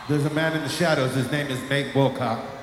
There's a man in the shadows. His name is Nate Wilcock.